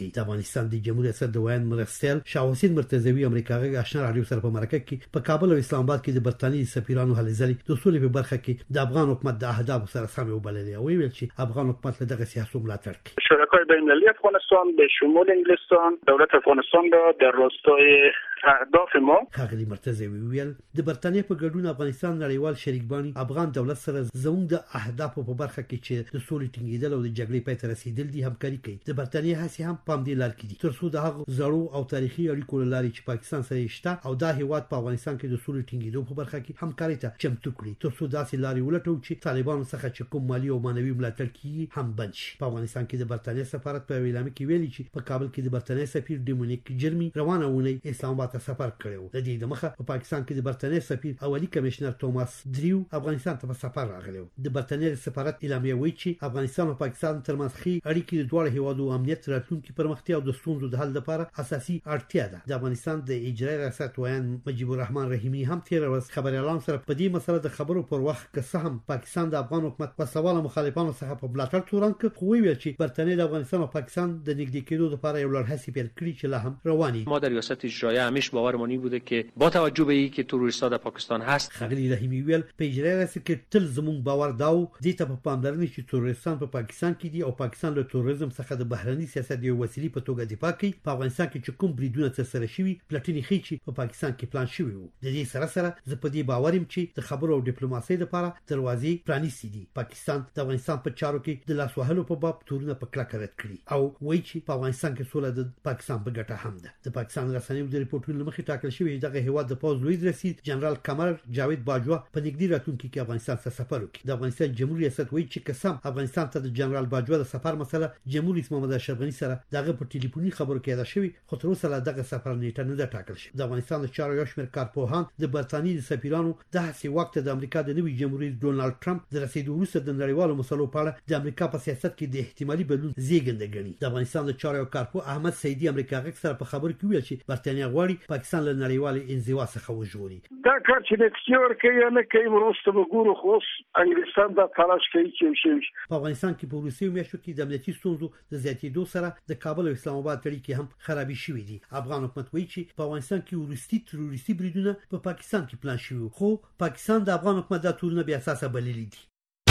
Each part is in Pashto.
کوي. د افغانستان د جمهوریت ریاست د ویان مرستیال شاه حسین مرتضوی امریکا غږ آشنا رادیو سره په مرکه کې په کابل او اسلام آباد کې د برتانیې سفیرانو هلې ځلې د اصول په برخه کې د افغان حکومت د اهداف سره سم وبللې او ویل چې افغان حکومت له دغه سیاستو ملاتړ کوي. شرکای بین‌المللی افغانستان به شمول انگلستان دولت افغانستان را در راستای اهداف ما ښاغلي مرتضوی ویل د برتانیې په ګډون افغانستان نړیوال شریکبانی افغان دولت سره زموږ د اهدافو په برخه کې چې د سولې ټینګېدل او د جګړې پای ته رسیدل دي همکاري کوي. د برتانیې هڅې هم په دې لار کې دي تر څو د هغو زړو او تاریخي اړیکو لارې چې پاکستان سره شته او دا هیواد په افغانستان کې د سولې ټینګېدو په برخه کې همکاري ته چمتو کړي تر څو داسې لارې ولټو چې طالبانو څخه چې کوم مالی او مانوي ملاتړ کیږي هم بند شي. په افغانستان کې د برتانیې سفارت په اعلامیه کې ویلي چې په کابل کې د برتانیې سفیر ډیمونیک جرمي روانه ونی اسلام آباد ته سفر کړی. د دې د مخه په پاکستان کې د برتانیې سفیر اولی کمشنر توماس دریو افغانستان ته په سفر راغلی. د برتانیې سفارت اعلامیه وایي چې افغانستان او پاکستان ترمنځ اړیکې د دوه هیوادو امنیت راتلونکي پرمختیا او د ستونزو د حل لپاره اساسي اړتیا ده. د افغانستان د اجرایي ریاست ویان مجيب الرحمن رحیمی هم تیر ورځ خبريالان سره په دې مسله د خبرو پر وخت که څه هم پاکستان د افغان حکومت په سوال مخالفانو څخه په بلاتړ تورن کې خو ویل چې برتانیې د افغانستان او پاکستان د نږدې کېدو لپاره یو لړ هڅې پیل کړې چې لا هم رواني. ما در ریاست اجراییه همیشه باورمون بوده که با توجه به اینکه تروریست‌ها در پاکستان هست خاغلی رحیمی ویل په اجرایي ریاست کې تل زموږ باور داو دې ته په پاملرنه چې تروریستان په پاکستان کې دي او پاکستان له تروریزم څخه د بهرني سیاست یو وسیله په توګه دفاع کوي. په افغانستان کې چې کوم بریدونه ترسره شوي پلاتینی خي چې په پاکستان کې پلان شوی وو. د دې سره سره زه په دې باور یم چې د خبرو او ډیپلوماسۍ لپاره دروازې پرانیستې دي. پاکستان د افغانستان په چارو کې د لاس وهلو په باب تورونه په کلکه رد کړي او وایي چې په افغانستان کې سوله د پاکستان په ګټه هم ده. د پاکستان رسنیو د ریپورتونو مخې ټاکل شوی دغه هیواد د پوز لوی رئیس جنرال قمر جاوید باجوا په نږدې راتلونکي کې افغانستان ته سفر وکړي. د افغانستان جمهوریت ریاست وایي چې قسم افغانستان ته د جنرال باجوا د سفر مسله جمهور رئیس محمد اشرف غنی سره دغه په ټلیفوني خبرو کې ادا شوی خو تر اوسه دغه سفر نیټه نه ده ټاکل شوې. د افغانستان د چارو یو شمېر کارپوهان د برتانیې د سفیرانو د هڅې وخت د امریکا د نوي جمهور رئیس ډونالد ټرمپ د رسیدو وروسته د نړیوالو مسلو په اړه د امریکا په سیاست کې د احتمالي بدلون زیږنده ګڼي. د افغانستان د چارو کارپوه احمد سیدی امریکا غږ سره په خبرو کې ویل چې برتانیې غواړي پاکستان له نړیوالې انزوا څخه وژغوري. دا کار چې نتیجه ورکوي نه کوي وروسته به ګورو خو انګلیسان دا تلاش کوي چې په افغانستان کې په وروستیو میاشتو کې د امنیتي ستونزو د زیاتېدو سره د کابل او اسلام آباد اړیکې هم خرابې شوې دي. افغان حکومت وایي چې په افغانستان کې وروستي تروریستي بریدونه په پاکستان کې پلان شوي خو پاکستان د افغان حکومت د تورونه بیا اساسه بللي دي.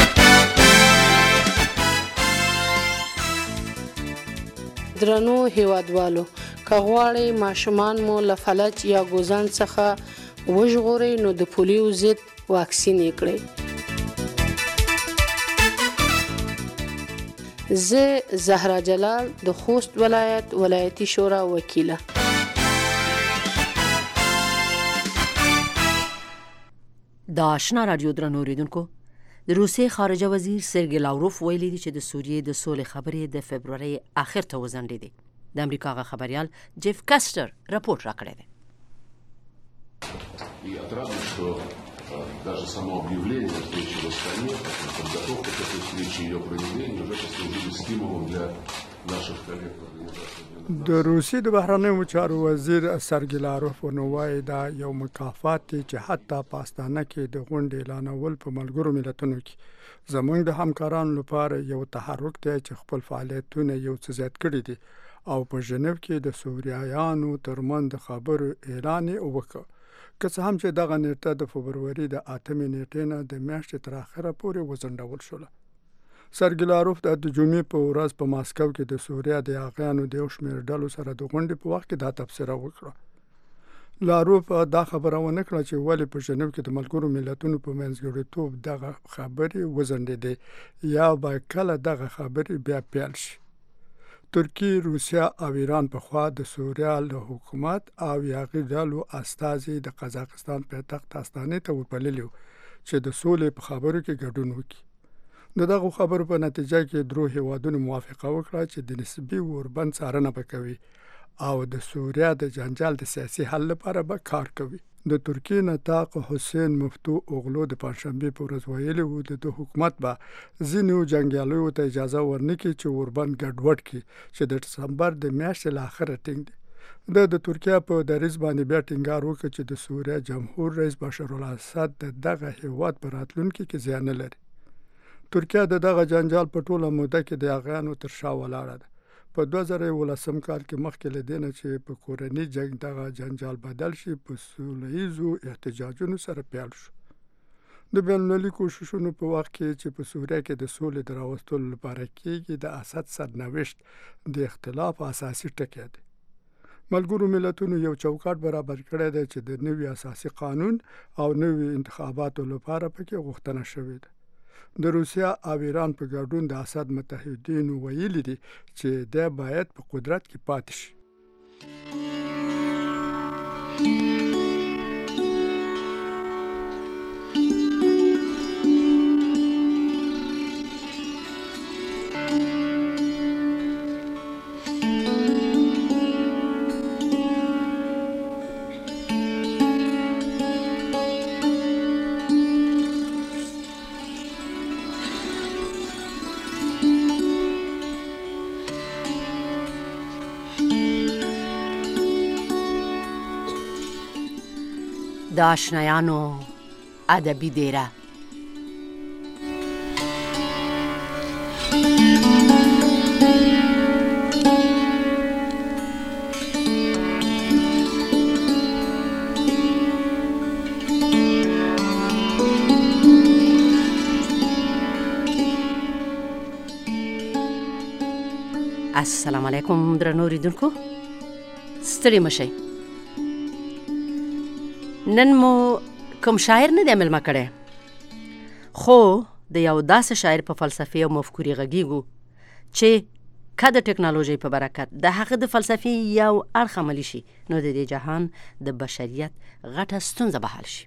درنو هیوادوالو کغواړي ماشومان مو له فلج یا ګوزن څخه وژغوري نو د پولیو ضد واکسین یې کړئ. زه زهرا جلال د خوست ولایت ولایتي شورا وکیله. د آشنا رادیو درنو اوریدونکو د روسیې خارجه وزیر سرګی لاوروف ویلي دی چې د سوریې د سولې خبرې د فبروري اخر ته وځنډېدې. د امریکا غا خبريال جيف کاستر راپورټ راکړی دی. Даже само объявление встречи в Астане, подготовка к этой встрече и ее проведение уже послужили стимулом для наших коллег в организации. د روسیې د بهرنیو چارو وزیر سرګی لاروف ونوای دا یو مکافات دی چې حتی په استانه کې د غونډې اعلانول په ملګرو ملتونو کې زموږ د همکارانو لپاره یو تحرک دی چې خپل فعالیتونه یو څه زیات کړي دي او په ژنیو کې د سوریایانو ترمن د خبرو اعلان وکړ. که څه هم چې دغه نیټه د فبروري د 8 نیټې نه د میاشتې تر اخره پورې وځنډول شوه. سرګی لاروف د جمعې په ورځ په ماسکو کې د سوریا د یاغیانو د یو شمېر ډلو سره د غونډې په وخت کې دا تبصره وکړه. لاروف دا خبره ونه کړه چې ولې په ژنیو کې د ملګرو ملتونو په منځګړیتوب دغه خبرې وځنډېدې یا به کله دغه خبرې بیا پیل شي. ترکیه، روسیا او ایران په خوا د سوریا له حکومت او یاغي ډلو استازي د قزاقستان پایتخت استانه ته ورپللي چې د سولې په خبرو کې ګډون وکړي. دغه خبرو په نتیجه کې درو هیوادونو موافقه وکړه چې د نسبي اوربند څارنه وکوي او د سوریا د جنجال د سیاسي حل لپاره به کار کوي. د ترکیه نطاق حسین مفتو اوغلو د پنځشنبه په ورځ ویلي و د حکومت به ځینو جنگیالیو ته اجازه ورنکړي چې اوربند ګډوډ کړي چې د دسمبر د میاشتې له اخره ټینګ دي. د ترکیه په دریځ باندې بیا ټینګار وکړ چې د سوریه جمهور رئیس بشار الاسد دغه هیواد په راتلونکي کې زیان نه لري. ترکیه دغه جنجال په ټوله موده کې د یاغیانو تر شا ولاړه ده. په 2018 کال کې مخکې له دې نه چې په کورني جنگ دغه جنجال بدل شي په سولهییزو احتجاجونو سره پیل شو. د بین‌المللي کوششونو په وخت کې چې په سوریه کې د سولې د راوستلو لپاره کېږي د اسد سرنوشت د اختلاف اساسي ټکی دی. ملګرو ملتونو یو چوکاټ برابر کړی دی چې د نوي اساسي قانون او نوي انتخاباتو لپاره پکې غوښتنه شوې ده. د روسیا او ایران په ګډون د اسد متحدینو ویلي دي چې د باید په قدرت کې پاتې شي. د آشنایانو ادبي دیره. السلام علیکم درنو اوریدونکو، ستړي مشئ. نن مو کوم شاعر نه دی مېلمه کړی، خو د یو داسې شاعر په فلسفې او مفکورې غږیږو چې که د ټکنالوژۍ په برکت د هغه د فلسفې یو اړخ عملي شي نو د دې جهان د بشریت غټه ستونزه به حل شي.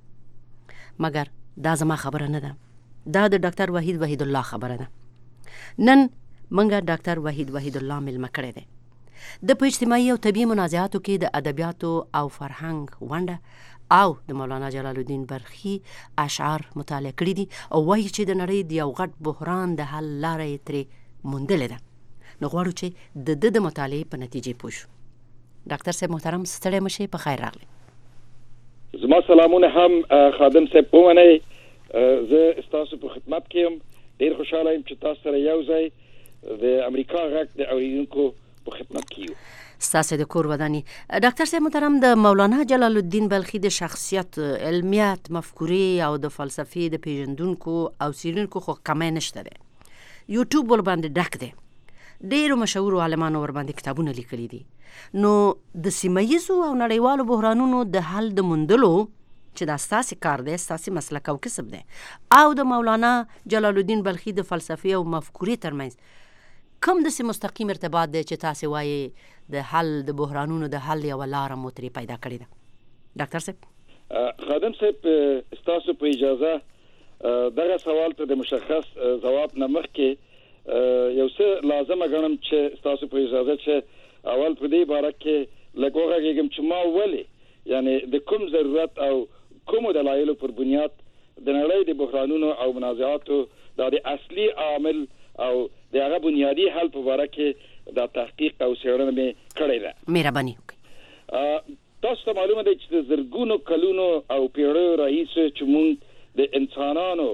مګر دا زما خبره نه ده، دا د ډاکټر وحید الله خبره ده. نن منګه ډاکټر وحید الله مېلمه کړی دی. د په اجتماعي او طبیعي منازعاتو کې د ادبیاتو او فرهنګ ونډه او د مولانا جلال الدین بلخي اشعار مطالعه کړي دي او وایي چې د نړۍ د یو غټ بحران د حل لاره یې ترې موندلې ده. نو غواړو چې د مطالعې په نتیجې پوه شو. ډاکټر صاحب محترم، ستړي مشئ، په خیر راغلی. زما سلامونه هم خادم صاحب ومنئ. زه ستاسو په خدمت کې یم. ډېر خوشحاله یم چې تاسو سره یو ځای د امریکا غږ د اوریدونکو په خدمت کې یو. ستاسو د کور وداني. ډاکټر صاحب محترم، د مولانا جلال الدین بلخي د شخصیت، علمیت، مفکورې او د فلسفې د پیژندونکو او څېړونکو خو کمی نشته دی. یوټیوب ورباندې ډک دی. ډېرو مشهورو عالمانو ورباندې کتابونه لیکلي دي. نو د سیمه ییزو او نړیوالو بحرانونو د حل د موندلو چې دا ستاسې کار دی، ستاسې مسلک او کسب دی، او د مولانا جلال الدین بلخي د فلسفې او مفکورې ترمنځ کوم داسې مستقیم ارتباط دی چې تاسې وایي د حل د بحرانونو د حل یوه لاره مو ترې پیدا کړې ده؟ ډاکټر صاحب. خادم صاحب، ستاسو په اجازه دغه سوال ته د مشخص ځواب نه مخکې یو څه لازمه ګڼم چې ستاسو په اجازه چې اول په دې باره کې لږ وغږېږم چې ما ولې یعنې د کوم ضرورت او کومو دلایلو پر بنیاد د نړۍ د بحرانونو او منازعاتو دا د اصلي عامل او د هغه بنیادی حل په باره کې دا تحقیق او څېړنه مې کړې ده. مهرباني وکړئ. تاسو ته معلومه ده چې د زرګونو کلونو او پیړیو راهیسې چې موږ د انسانانو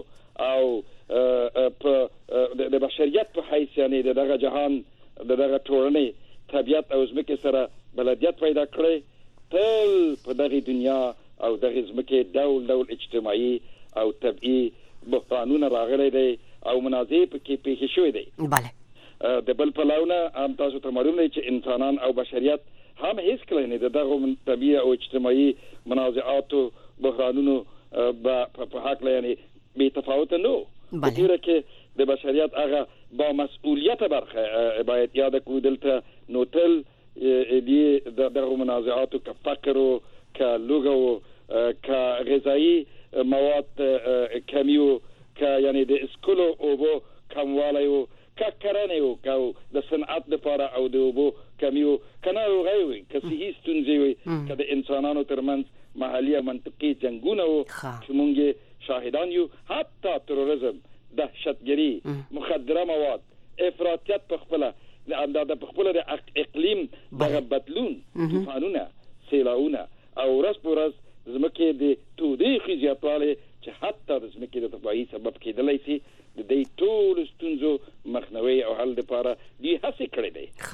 او په د بشریت په حیث یعنې د دغه جهان د دغه ټولنې طبیعت او ځمکې سره بلدیت پیدا کړی، تل په دغه دنیا او دغه ځمکې ډول اجتماعي او طبیعي بحرانونه راغلی دی او منازعې پکې پیښې شوې دی. بله. د بل پلوه هم تاسو ته معلوم دی چې انسانان او بشریت هم هیڅکله نه د دغه طبیعي او اجتماعي منازعاتو بحرانونو په هکله یعنې بې تفاوته نه و. په تېره کې د بشریت هغه با مسؤلیته برخه باید یاده کړو. دلته نو تل د دغه منازعاتو که فقر و که لوږه و که غذایي مواد کمی و که یعنی د اسکولو اوبو کموالی و که کرنې و که د صنعت دپاره او د اوبو کمی و که ناروغۍ وي که صحي ستونزې وي که د انسانانو ترمنځ محلي او منطقي جنګونه و چې موږ شاهدان یو. حتی تروریزم، دهشتګري، مخدره مواد، افراطیت په خپله په خپله د اقلیم دغه بدلون، طوفانونه، سیلاونه او ورځ په ورځ ځمکې د تودوخې زیاتوالی چې حتی د ځمکې د تباهي سبب کېدلی شي، د دې ټولو ستونزو مخنیوي او حل لپاره دوی هڅې کړې دی.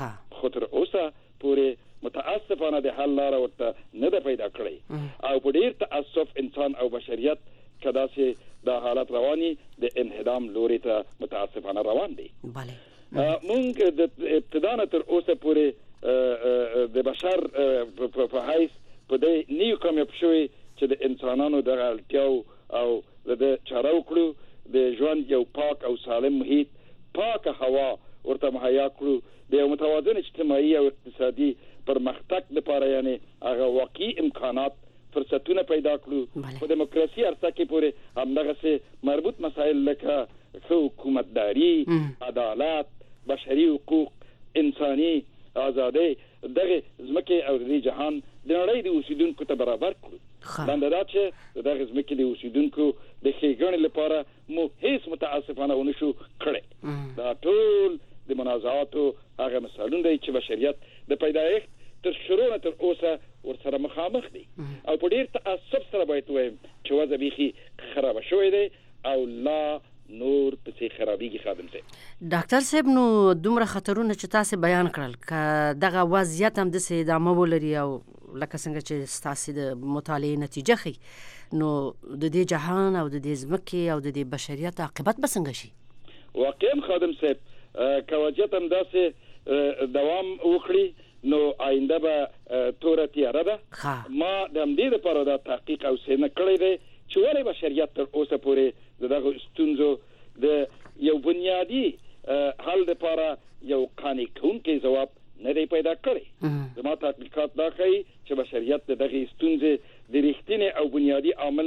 پورې متاسفانه د حل لاره ورته نه ده پیدا کړې او په ډیر تاسف انسان او بشریت کدا سي د حالت رواني د انهدام لوري ته متاسفانه روان دي. مونږ د ابتدا تر اوسه پورې د بشر په حیث په دې نیو کامیاب شوی چې د انسانانو د اړتیاو او د چارو کړو د ژوند یو پاک او سالم محیط پاک هوا ورته مهیا کړو د متوازن اجتماعي او اقتصادي پرمختګ لپاره یعنی هغه واقعي امکانات فرصتونه پیدا کړو په دیموکراسي ارڅه کې پورې همدغه سه مربوط مسایل لکه حکومتداري عدالت بشري حقوق انساني ازادي دغه زمکه او د جهان د نړۍ د اوسیدونکو ته برابر کړو دا چې دغه زمکه د اوسیدونکو د ښېګڼې لپاره مو هیڅ متاسفانه ونشو کړی. دا ټول د منازعاتو هغه مثالونه دي چې بشریت د پیدایښت تر شروع تر اوسه ورسره مخامخ دي او په ډیر تاسف سره باید وایم چې وضع بیخي خراب شوې ده او لا نور په خرابېږي. خادم صاحب ډاکټر صاحب نو دومره خطرونه چې تاسو بیان کړل ک دغه وضعیت هم د سه ادامه ولري او لکه څنګه چې تاسو د مطالعې نتیجه خي نو د دې جهان او د دې ځمکې او د دې بشریت عاقبت به څنګه شي؟ واقعا خادم صاحب کوجت هم داسې دوام وکړي نو آینده به توره تیاره ده. ما د همدې لپاره دا تحقیق او څېړنه کړې ده چې ولې بشریت تر اوسه پورې دغه ستونزو د یو بنیادي حل لپاره یو قانع کوونکی ځواب نه دی پیدا کړی. زما تحقیقات دا ښیي چې بشریت د دغې ستونزې د رښتینې او بنیادي عامل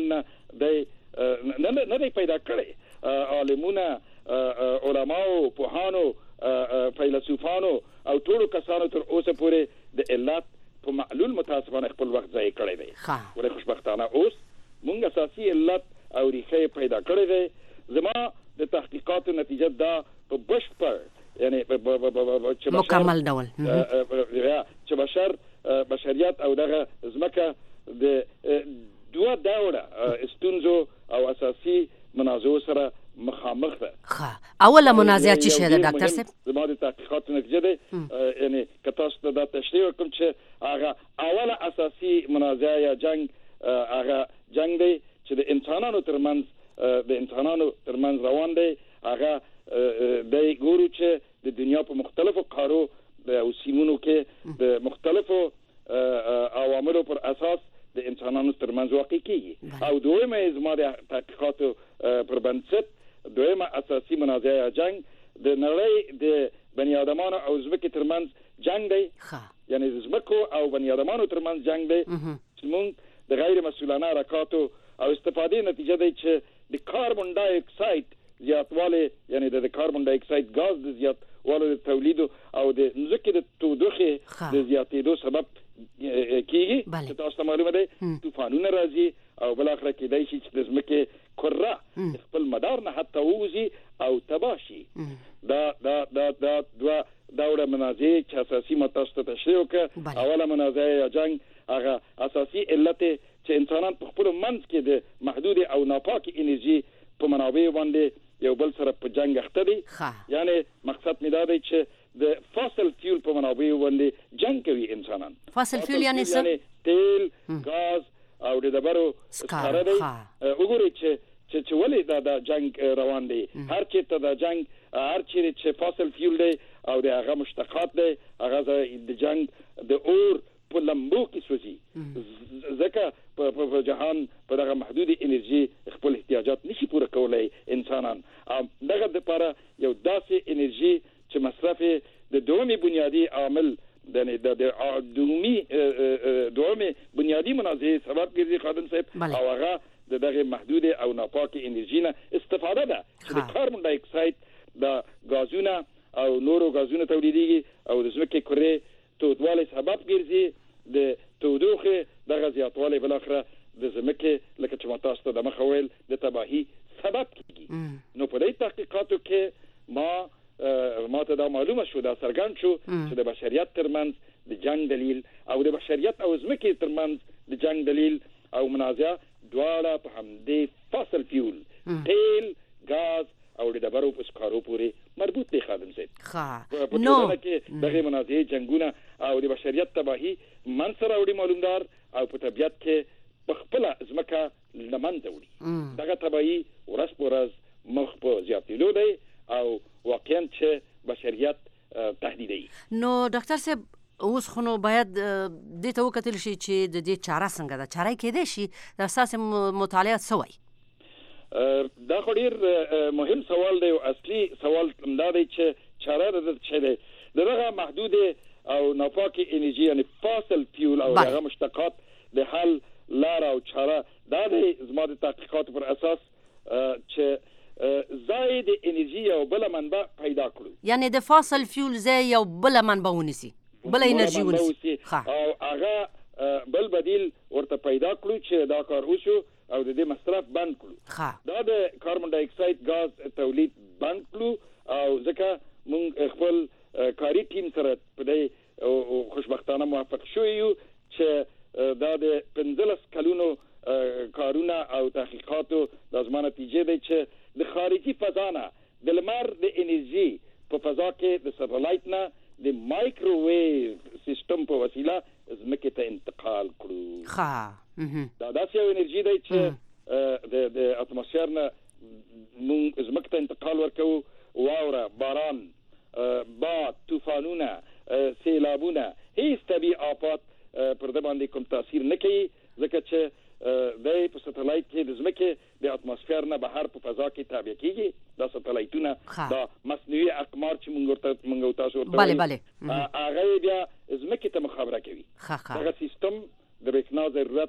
نه دی پیدا کړی. عالمونه علماو پوهانو فیلسوفانو او ټولو کسانو تر اوسه پورې د علت په معلول متاسفانه خپل وخت ضایع کړی دی. ولې خوشبختانه اوس مونږ اساسي علت او ریښه پیدا کړی دی. زما د تحقیقاتو نتیجه دا په بشپړ یعنی مکمل ډول چې بشریت او دغه ځمکه د دوه ډوله ستونزو او اساسي منازعو سره مخامخ ده. اوله منازعه چې شه ده ډاکټر صاحب؟ زما د تحقیقاتو نتیجه ده یعنی که تاسو ته دا تشریح وکړم چې هغه اوله اساسي منازعه یا جنگ هغه جنگ دی چې د انسانانو ترمنځ روان دی. هغه د ګورو چې د دنیا په مختلفو قارو او سیمونو کې د مختلفو عواملو پر اساس د انسانانو ترمنځ واقع کیږي. او دویمه زما د تحقیقاتو پر بنسټ دویمه اساسي منازعه جنگ د نړۍ د بني ادمانو او ځمکې ترمنځ جنگ دی. یعنی د ځمکو او بني ادمانو ترمنځ جنگ دی چې موږ د غیر مسؤلانه حرکاتو او استفادې نتیجه دی چې د کاربن ډای اکساید زیاتواله یعنی د کاربن ډای اکساید غاز د زیاتواله د تولید او د ځمکې د تودوخې د زیاتېدو سبب کیږي. چې تاسو ته معلومه ده طوفانونه راځي او بل اخر کې دای شي چې د ځمکې کره خپل مدار نه حتی ووزي او تباشي. دا دوره منازعه چې اساسي متاسفه تشریح وکړه. اوله منازعه یا جنگ هغه اساسي علت چې انسانان په خپل منځ کې د محدود او ناپاک انرژي په منابع باندې یو بل سره په جنگ اخته دي. یعنی مقصد می دا دی چې د فاسل فیول په منابع باندې جنگ کوي انسانان. فاسل فیول یعنی څه؟ تیل، غاز او د دبرو سکاره دی. وګورئ چې ولې دا جنگ روان دی. هر چیرته دا جنگ هر چیرې چې فاسل فیول دی او د هغه مشتقات دی هغه د جنگ د اور په لمبو کې سوځي. ځکه په جهان په دغه محدود انرژي خپل احتیاجات نشي پوره کولای انسانان. دغه لپاره یو داسې انرژي چې مصرف د دومي بنیادی عامل د دومي بنیادی منازعه سبب ګرځي خادم صاحب. او هغه دغه محدود او ناپاک انرژي نه استفاده ده چې د کاربن ډای اکساید د غازونه او نورو غازونه تولیديږي او د ځمکې کره تودواله سبب ګرځي. د تودوخه دغه زیاتواله بل اخره د ځمکې لکه چې تاسو ته د مخاول د تباہي سبب کیږي. نو په دې تحقیقاتو کې ما ته دا معلومه شو دا څرګند شو چې د بشریت ترمنځ د جنگ دلیل او د بشریت او ځمکې ترمنځ د جنگ دلیل او منازعه دواړه په همدې فاسل فیول تیل، غاز او د دبرو په سکارو پورې مربوط دي خادم صاحب. په ټولنه کې دغه منازعې جنگونه او د بشریت تباہي من سره وړي معلومدار او په طبیعت کې په خپل ځمکه لمنځه وړي دغه تباہي ورځ په ورځ مخ په زیاتېدو دی او واقعا چې بشریت تهدیدوي. نو ډاکټر صاحب اوس خو نو باید دې ته وکتل شي چې د دې چاره څنګه ده، چاره کېدای شي د اساسي مطالعات څه وایي؟ دا خو ډیر مهم سوال دی او اصلي سوال دا دی چې چاره د څه دی دغه محدود او ناپاک انرژي یعنی فاسل فیول او هغه مشتقات د حل لار او چاره دا د زما د تحقیقات پر اساس چې زائد انرژي او بل منبع پیدا کړو، یعنی د فاسل فیول زای یو بل منبع ونیسي، بل انرژي ونیسي او هغه بل بدیل ورته پیدا کړو چې دا کار وشو او د دې مصرف بند کړو. دا د کاربن ډای اکساید غاز تولید بند کړو او ځکه موږ خپل کاری ټیم سره په دې خوشبختانه موافق شو یو چې دا د 15 کلونو کارونه او تحقیقاتو د ازمانه نتیجه دی چې د خارجي فضا نه د لمر د انرژي په فضا کې د سټلایټ نه د مایکروویو سیستم په وسیله ځمکې ته انتقال کړو. دا داسې یو انرژي دی چې د اتموسفیر نه موږ ځمکې ته انتقال ورکوو، واوره، باران، باد، طوفانونه، سیلابونه، هیڅ طبیعي آفات پر ده باندې کوم تاثیر نه کوي ځکه چې دی په سټلایټ کې د ځمکې د اتموسفیر نه بهر په فضا کې تابع کیږي. دا سټلایټونه دا مصنوعي اقمار چې موږ تاسو ورته هغه بیا ځمکې ته مخابره کوي. هغه سیستم د برېښنا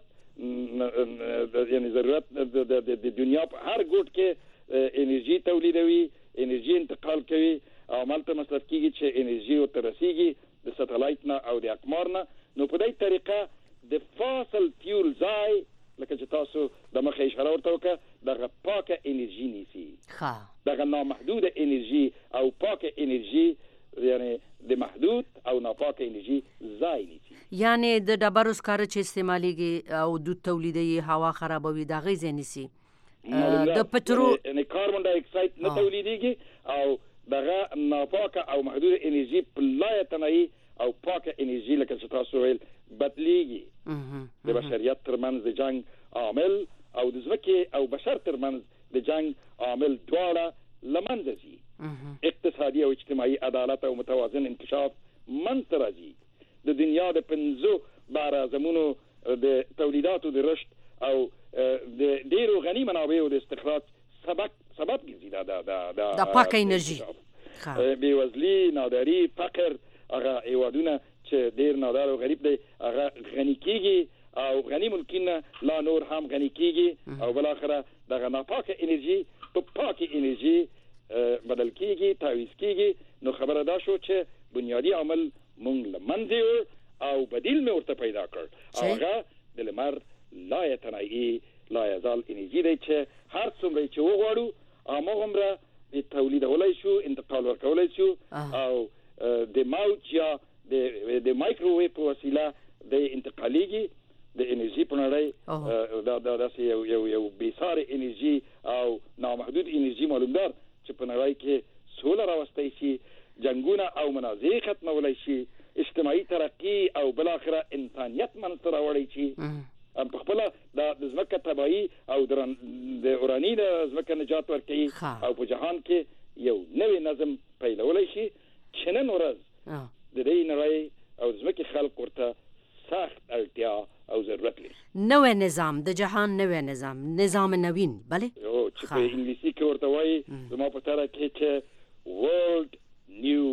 ضرورت یعنی ضرورت د دنیا په هر ګوټ کې انرژي تولیدوي، انرژي انتقال کوي او مالته مصرف کیږي چې انرژي ورته رسیږي د سټلایټ نه او د اقمار نه. نو په دې طریقه د فاسل فیول ځای لکه چې تاسو د مخه اشاره ورته وکړه دغه پاکه انرژي نیسي، دغه نامحدود انرژي او پاکه انرژي یعنی د محدود او ناپاکه انرژي ځای نیسي. یعنی د ډبرو سکاره چې استعمالیږي او دود تولیدوي، هوا خرابوي، د هغې ځای نیسي. د پټرو یعنی کاربن ډای اکساید نه تولیدیږي او دغه ناپاکه او محدود انرژي په لایتنایي او پاکه انرژي لکه چې تاسو ویل بدلیږي. د بشریت ترمنځ د جنگ عامل او د ځمکې او بشر ترمنځ د جنگ عامل دواړه لمنځه ځي. اقتصادي او اجتماعي عدالت او متوازن انکشاف منځته راځي. د دنیا د 15 بارازمونو د تولیداتو د رشد او د ډیرو غني منابعو د استخراج سبب ګرځي دا پاکه انرژي. بېوزلي، ناداري، فقر، هغه هیوادونه چې ډیر نادار او غریب دی هغه غني کیږي او غني ملکین لا نور هم غني کیږي او بل اخره دغه ناپاکه انرژي په پاکه انرژي بدل کیږي، تعویض کیږي. نو خبره دا شو چې بنیادی عمل مونږ لمنځه او بدیل مې ورته پیدا کړ. هغه د لمر لا یتناهي لا یزال انرژي دی چې هر څومره چې وغواړو هغومره تولیدولای شو، انتقال ورکولای شو او د موج یا د مایکروویو په وسیله د انتقالیږي د انرژي په نړۍ. دا داسې یو بېساري انرژي او نامحدود انرژي معلومدار چې په نړۍ کې سوله راوستی شي، جنګونه او منازعې ختمولی شي، اجتماعي ترقي او بالاخره انسانیت منځته راوړی شي، په خپله د ځمکه تباهي او د اوراني د ځمکه نجات ورکوي او په جهان کې یو نوی نظم پیلولی شي چې نن ورځ د دې نړۍ او ځمکې خلق ورته سخت اړتیا او ضرورت لري. نوی نظام، د جهان نوی نظام نوین، بله چې په انګلیسي کې ورته وایي زما په تاره کې چې ورلد نیو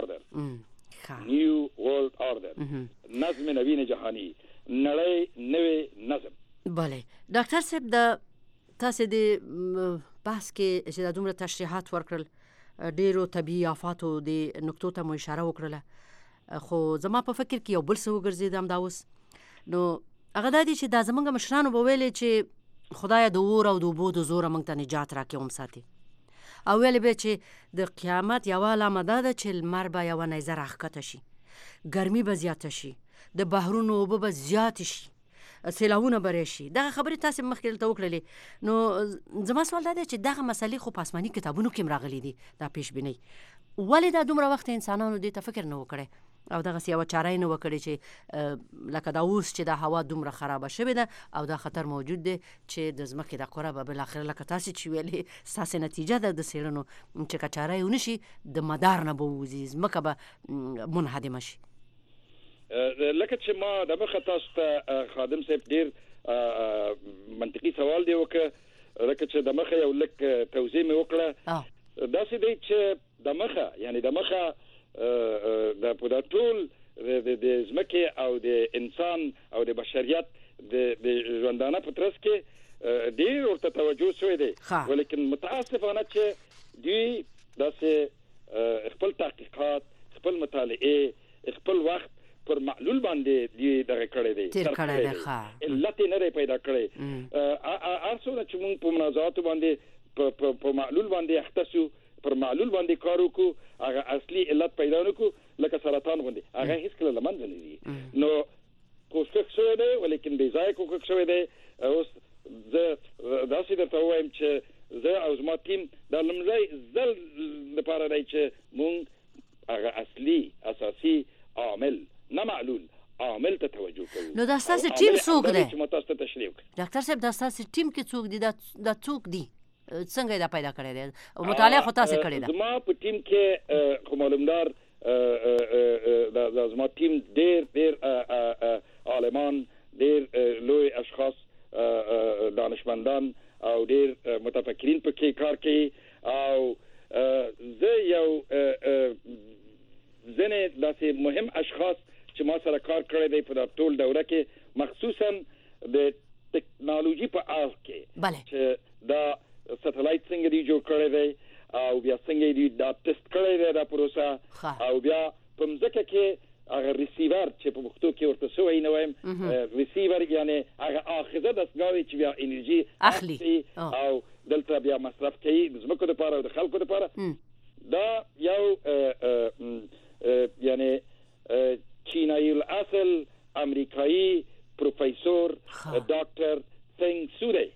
آردر، نیو ورلد آردر، نظم نوین جهانی، نړۍ نوی نظم. بله ډاکټر صاحب د تاسې د بحث کې چې دا دومره تشریحات ورکړل ډیرو طبیعي آفاتو د نکتو ته مو اشاره وکړله، خو زما په فکر کې یو بل څه وګرځېد همدا اوس. نو هغه دا دی چې دا زمونږ مشرانو به ویلې چې خدایه د اور او د اوبو د زوره موږ ته نجات راکړي ومساتي، او ویلې به چې د قیامت یوه علامه دا ده چې لمر به یوه نیزه راښکته شي، ګرمي به زیاته شي، د بحرونو اوبه به زیاتې شي، سیلاوونه به راشي. دغه خبرې تاسې مخکې دلته وکړلې. نو زما سوال دا دی چې دغه مسلې خو په آسماني کتابونو کې هم راغلي دي دا پیشبینۍ، ولې دا دومره وخت انسانانو دې ته فکر نه وکړی او دغسې یوه چاره یې نه وکړې چې لکه دا اوس چې دا هوا دومره خرابه شوې ده او دا خطر موجود دی چې د ځمکې دا کره به بالاخره لکه تاسې چې ویلې ستاسې نتیجه ده د څېړنو چې که چاره یې ونه شي د مدار نه به ووځي، ځمکه به منهدمه شي؟ لکه چې ما د مخه تاسو ته خادم صاحب ډېر منطقي سوال دی وکړه، لکه چې د مخه یو لږ توضیح مې وکړه. داسې دی چې د مخه یعنی د مخه د ټول د ځمکې او د انسان او د بشریت د ژوندانه په ترڅ کې ډېر ورته توجه شوی دی، ولیکن متاسفانه چې دوی داسې خپل تحقیقات، خپل مطالعه، خپل وخت پر معلول باندې دی دغه کړی دی، تیر کړی دی، علت نه دی پیدا کړی. ارڅونه چې موږ په منازعاتو باندې په معلول باندې اخته شو، پر معلول باندې کار وکړو، هغه اصلي علت پیدا نکړو لکه سرطان باندې، هغه هیڅ کله له منځه نه ځي. نو کوښښ شوی دی ولیکن بې ځایه کوښښ شوی دی. اوس زه داسې درته ووایم چې زه او زما ټیم دا لومړی ځل لپاره دی چې موږ هغه اصلي اساسي عامل نه معلول عامل ته توجه کوو. نو دا ستاسې ټیم څوک دی؟ چې ما تاسو ته تشریح وکړم. ډاکټر صاحب دا ستاسې ټیم کې څوک دی؟ دا څوک دی؟ څنګه دا پیدا کړی دی؟ مطالعه خو تاسې کړې ده. زما په ټیم کې خو معلومدار دا زما ټیم ډېر عالمان، ډېر لوی اشخاص، دانشمندان او ډېر متفکرین پکې کار کوي. او زه یو ځینې داسې مهم اشخاص چې ما سره کار کړی دی په دا ټول دوره کې، مخصوصا د ټکنالوژي په اړه کې چې دا سټلایټ څنګه دی جوړ کړی دی او بیا څنګه دی دا ټیسټ کړی دی دا پروسه، او بیا په مځکه کې هغه ریسیور چې په پښتو کې ورته سوی نه وایم، ریسیور یعنی هغه آخذه دستګاه چې بیا انرژي اخلي او دلته بیا مصرف کوي د ځمکو لپاره او د خلکو لپاره. دا یو یعنی چینایي الاصل امریکایي پروفیسور ډاکټر فنګ سو دی.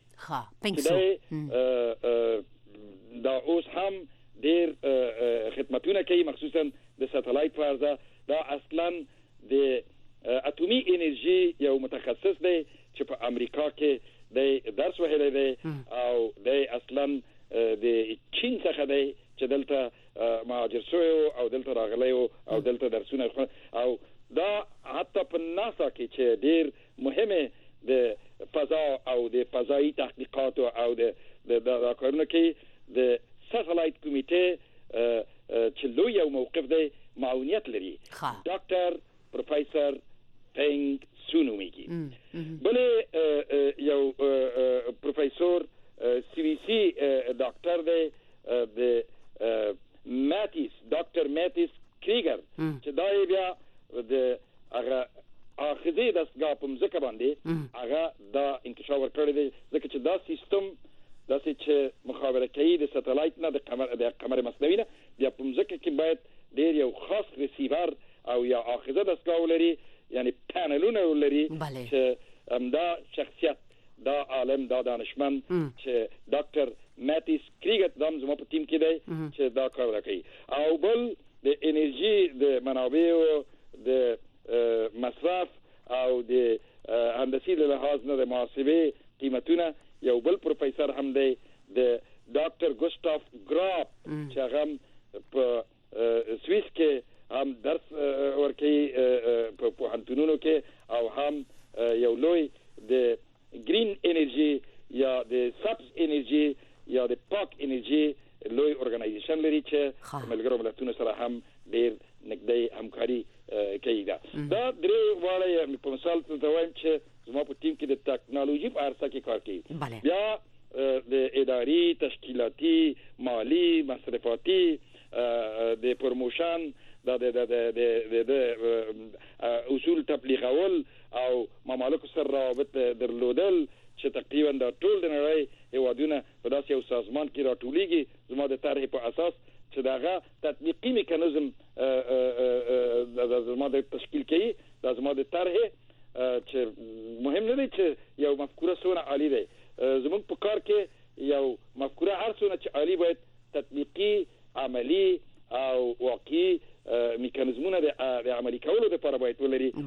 دا اوس هم ډېر خدمتونه کوي، مخصوصا د سټلایټ په اړه. دا اصلا د اټومي انرژي یو متخصص دی چې په امریکا کې د درس وهلی دی او د اصلا د چین څخه دی چې دلته مهاجر شوی او دلته راغلی او دلته درسونه، او دا حتی په ناسا کې چې ډېر مهمه د فضا او د فضایي تحقیقات او د کارونه کې د سټلایټ کمیټې چې لوی یو موقف دی معاونیت لري. ډاکټر پروفیسور فنګ سو نومیږي. بلې یو پروفیسور سی وی سی ډاکټر دی د ډاکټر ماتیس کریګر چې دا یې بیا د هغه آخذې دستګاه په مځکه باندې هغه دا انکشاف ورکړی دی، ځکه چې دا سیستم داسې چې مخابره کوي د سټلایټ نه د قمر مصنوعي نه، بیا په مځکه کې باید ډېر یو خاص ریسیور او یا آخذه دستګاه ولري، یعنی پانلونه ولري چې همدا شخصیت، دا عالم، دا دانشمند چې ډاکټر ماتیس کریګر دا زما په ټیم کې دی چې دا کار کوي. او بل د انرژي د منابعو د مصرف او د هندسي له لحاظ نه د محاسبې قیمتونه یو بل پروفیسور هم دی د ډاکټر ګوستاف ګراپ چې هغه په سویس کې هم درس ورکوي په پوهنتونونو کې، او هم یو لوی د گرین انرژي یا د سبز انرژي یا د پاک انرژي لوی ارګنایزیشن لري چې ملګرو ملتونو سره هم ډېر نږدې همکاري کوي. دا درې واړه په مثال ته وایم چې زما په ټیم کې د ټکنالوژي په اړه کې کار کوي. بیا د اداري، تشکیلاتي، مالی، مصرفاتي، د پروموشن، د اصول تبلیغول او ممالکو سره روابط درلودل چې تقریبا د ټول د نړۍ هیوادونه په داسې یو سازمان کې راټولیږي زما د طرحې په اساس چې دغه تطبیقي میکانیزم زما د تشکیل کوي. دا زما د طرحې چې مهم نه دی چې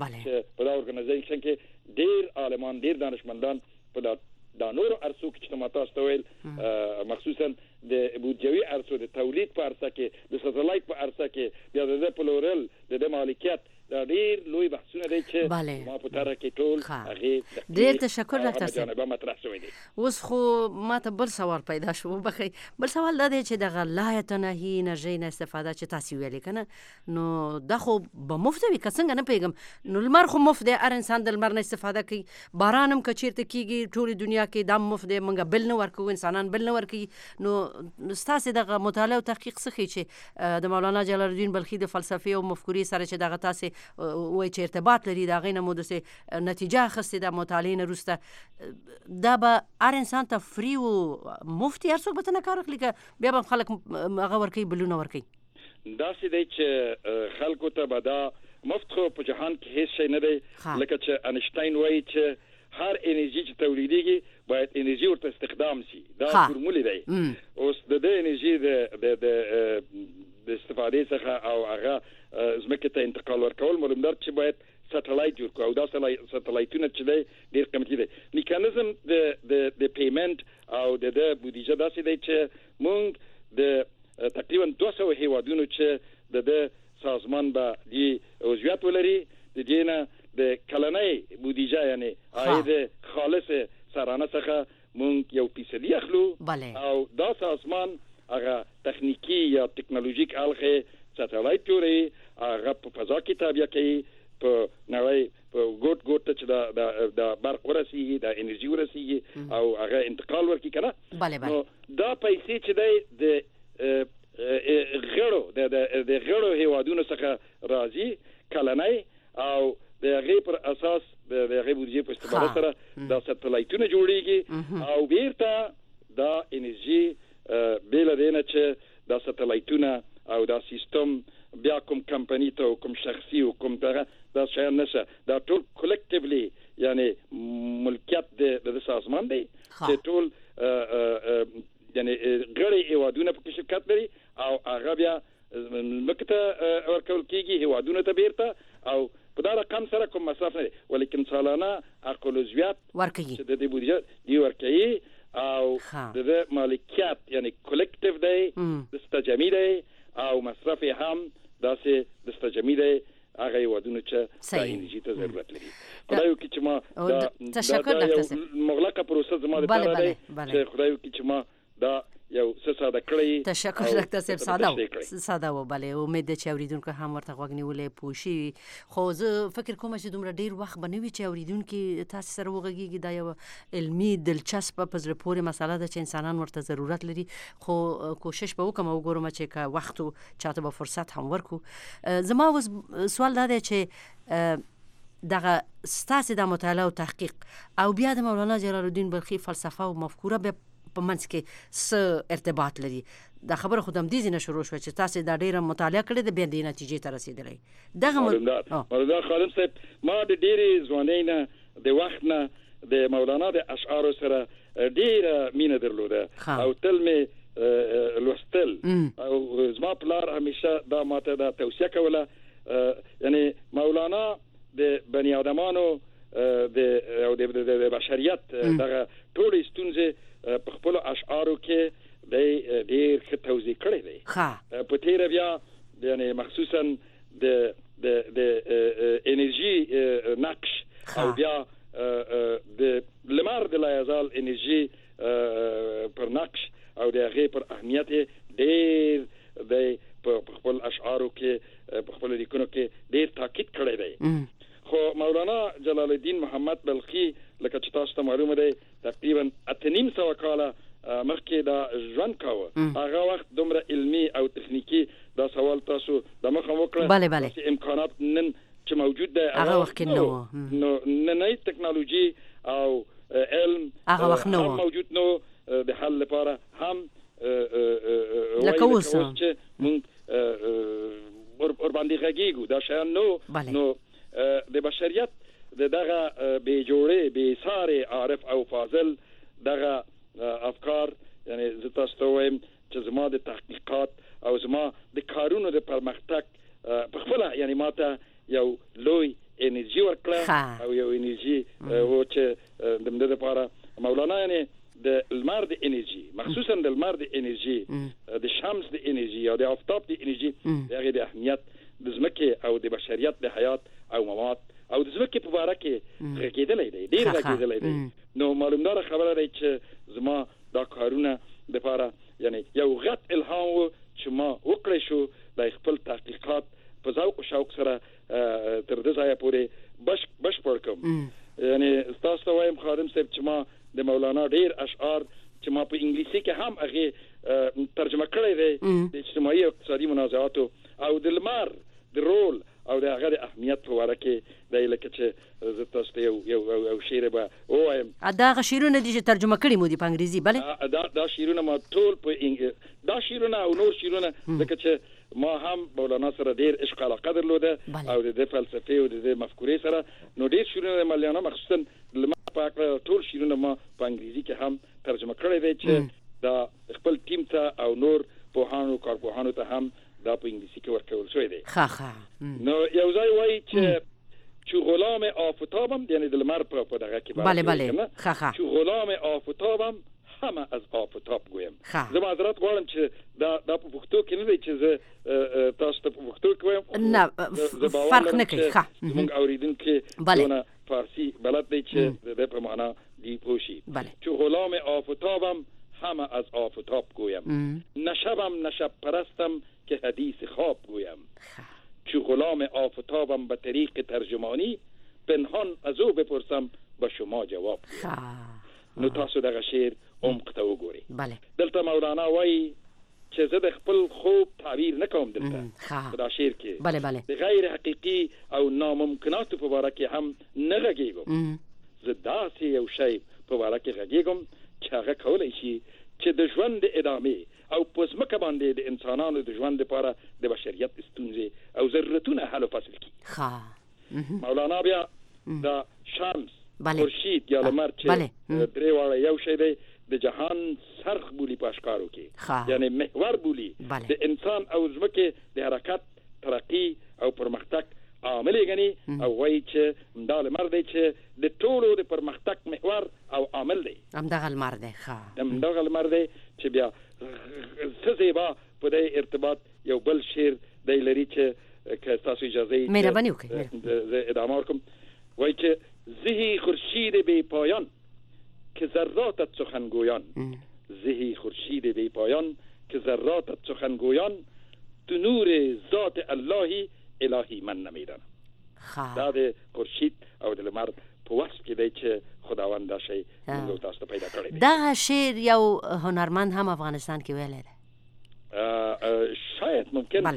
چې په دا اورګنایزیشن کې ډیر عالمان ډیر دانشمندان په دا نور ارسو کې چې تاسو ته ویل مخصوصا د بودجوي ارسو د تولید په ارسه کې د ساتلایت په ارسه کې بیا د پلورل د مالکیت دا ډیر لوی بحثونه دي چې ما په تاره کې ټول هغه ډیر تشکر ډاکټر صاحب. اوس خو ماته بل سوال پیدا شو بخي بل سوال دا دی چې د غلایت نه انرژي نه استفاده چې تاسو ویل کنه نو دا خو به مفت وي څنګه نه پیغام نو المر خو مفت دی هر انسان د المر نه استفاده کوي بارانم کچیرته کیږي ټول دنیا کې دا مفت دی منګه بل نه ورکو انسانان بل نه ورکي نو تاسو د مطالعه او تحقیق څخه چې د مولانا جلال الدین بلخي د فلسفي او مفکوري سره چې دغه تاسو وای چې ارتباط لري دا غینه مودسه نتیجه خسته د مطالعه نه روسته دا به هر انسان ته فری او مفتی هر څوک به نه کار کوي بیا به خلک هغه ورکی بلونه ورکی دا سې دی چې خلکو ته به دا مفت خو په جهان کې هیڅ شی نه دی لکه چې انشتاین وایي چې هر انرژي چې تولیدېږي باید انرژي ورته استخدام شي دا فورمول دی اوس د انرژي د استفادې څخه او هغه زمکه ته انتقال ورکول معلومات چې باید ساتلایت جوړ کړو او دا ساتلایتونه چې دی ډیر قیمتي دي میکانیزم د پیمنت او د بودیجه داسې دی چې مونږ د تقریبا 200 هیوادونو چې د سازمان به دی عضویت ولري د دینه د کلنۍ بودیجه یعنی عاید خالص سرانه څخه مونږ 1% اخلو او دا سازمان هغه تخنیکی یا ټکنالوژیک الخه ساتلایت جوړي هغه په فضا کې تابع کوي په نړۍ په ګوت چې دا برق ورسیږي دا انرژي ورسیږي او هغه انتقال ورکړي کنه نو دا پیسې چې د غړو هیوادونو څخه راځي کلنۍ او د هغه پر اساس د هغه بودیجه په استفاده سره دا ساتلایتونه جوړیږي او بیرته دا انرژي بیل دینه چې دا ساتلایتونه او دا سیستم بیا کوم کمپنی ته کوم شخصي او کوم دا شای نشه دا ټول کلیکټیولی یعنی ملکیت د سازمان دی چې ټول یعنی غړي هیوادونه په شرکت لري او هغه بیا مکته ورکول کیږي هیوادونه ته بیرته او په دا رقم سره کوم مصرف نه ولیکن سالانه عقل زیات ورکړي چې د بودیجه دی ورکړي او د مالکیت یعنی کلیکټیو دی د استجامي دی او مصرف هم داسې د استجامي دی هغه ودونه چې انرژي ته ضرورت لري خدایو کې چې ما تشکر ډاکټر صاحب مغلقه پروسه زما لپاره دی چې خدایو کې چې ما دا یو ساده کړی تشکر ډاکټر صاحب ساده و بله امید چې اوریدونکو هم ورته غوښنیولې پوښي خو زه فکر کوم چې دومره ډیر وخت بنوي چې اوریدونکو تاسو سره وغږیږي دا یو علمي دلچسپ په زړه پورې مسله ده چې انسانان ورته ضرورت لري خو کوشش به وکم وګورم چې وخت چاته به فرصت هم ورکو زما اوس سوال دا دی چې دغه ستاسو د مطالعه او تحقیق او بیا د مولانا جلال الدین بلخي فلسفه او مفکوره به په منځ کې څه ارتباط لري دا خبره خودم دې نه شروع شو چې تاسو دا ډیره مطالعه کړې د بیا د نتیجې ته رسیدلې دغه مولانا خالد صاحب ما د ډیرې ځوانۍ د وخت نه د مولانا د اشعار سره ډیره مینه درلوده او تل مې لوستل او زما پلار همیشه دا ماته دا توصیه کوله یعنی مولانا د بنی آدمانو د بشریت دغه ټول ستونزې په خپل اشعارو کې د ډیر ښه توضیح کړی دی په تیر بیا یعنی مخصوصا د انرژي نقش او بیا د لمر د لا یزال انرژي پر نقش او د هغه پر اهمیت ډیر د په خپل اشعارو کې په خپل لیکنو کې ډیر تاکید کړی دی خو مولانا جلال الدین محمد بلخي لکه چې تاسو ته معلومه دی تقریبا 800 کاله مخکې دا ژوند کاوه هغه وخت دومره علمي او تخنیکی دا سوال تاسو د مخه وکړه چې امکانات نن چې موجود دی هغه وخت کې نو نن ټکنالوژي او علم هغه وخت نو موجود نو د حل لپاره هم لکه اوس چې مونږ ور باندې غږیږو دا شیان نو د بشریت دغه به جوړې به ساره عارف او فاضل دغه افکار یعنی زه تاسو ته وایم چې زما د تحقیقات او زما د کارونو د پرمختګ په خپل یعنی ماته یو لوی انرژي ورکړه او یو انرژي و چې د مده لپاره مولانا یعنی د لمر د انرژي مخصوصا د لمر د انرژي د شمس د انرژي او د آفتاب د انرژي هغه د اهمیت د ځمکې او د بشریت د حیات او مواد او د ځمکې په اړه کې غږیدلې دی ډیر غږیدلې دی نو معلومدار خبره ده چې زما دا کارونه د لپاره یعنی یو غټ الهام و چې ما وکړې شو د خپل تحقیقات په ذوق او شوق سره تر دې ځایه پورې بشپړ کوم یعنی تاسو وایم خادم صاحب چې ما د مولانا ډیر اشعار چې ما په انګلیسي کې هم هغه ترجمه کړی دی د اجتماعي او اقتصادي منازعاتو او د لمر د رول او د هغه د اهمیت په اړه کې د لکه چې زه تاسو ته یو شعر به وایم دا شعرونه دي چې ترجمه کړي مو دي په انګریزي بله دا شعرونه ما ټول په دا شعرونه او نور شعرونه لکه چې ما هم مولانا سره ډیر عشق علاقه درلوده او د فلسفه او د مفکورې سره نو ډیر شعرونه مولانا مخصوصا لمر په ټول شعرونه ما په انګریزي کې هم ترجمه کړی دی چې دا خپل ټیم ته او نور پوهانو کارپوهانو ته هم دا په انګلیسي کې ورکول شوی دی نو یو ځای وایي چې غلام آفتابم یعنی د لمر په دغه کې بله چې غلام آفتابم همه از آفتاب گویم زه معذرت غواړم چې دا په پښتو کې نه دی چې زه تاسو ته په پښتو کې وایم نه فرق نه کوي زموږ اوریدونکو دونه فارسی بلد دی چې د په معنا دی پوشی چې غلام آفتابم همه از آفتاب گویم نشبم نشب پرستم که حدیث خواب گویم چو غلام آفتابم به طریق ترجمانی پنهان از او بپرسم به شما جواب گویم نو تاسو دغه شعر عمق ته وګورئ دلته مولانا وایي چې زه د خپل خوب تعبیر نکوم دلته په دا شعر کې د غیر حقیقي او ناممکناتو په اړه کې هم نه غږیږم زه داسې یو شی په اړه کې غږیږم چې هغه کولی شي چې د ژوند ادامه او په ځمکه باندې د انسانانو د ژوند لپاره د بشریت ستونزې او ضرورتونه حل او فصل کړي مولانا بیا د شمس خورشید یا لمر چې درې واړه یو شی دی د جهان سرخ بولی په اشکارو کې یعنی محور بولی د انسان او ځمکې د حرکت ترقی او پرمختګ عامل غني او وایي چې دا لمر دی چې د ټولو د پرمختګ محور او عامل دی همدغه لمر دی همدغه لمر دی چې بیا څه زیبا په دې ارتباط یو بل شعر دی لري چې که تاسو اجازه یې مهرباني وکړئ زه ادامه ورکوم وایي چې زهی خورشید بی پایان که ذراتت سخنگویان زهی خورشید بی پایان که ذراتت سخنگویان تو نور ذات اللهی الهی من نمیدانم دا د خورشید او د لمر په واسط کې دی چې خداوند دا شی موږ تاسو ته پیدا کړی دا شعر یو هنرمند هم افغانستان کې ویلی دی شاید ممکن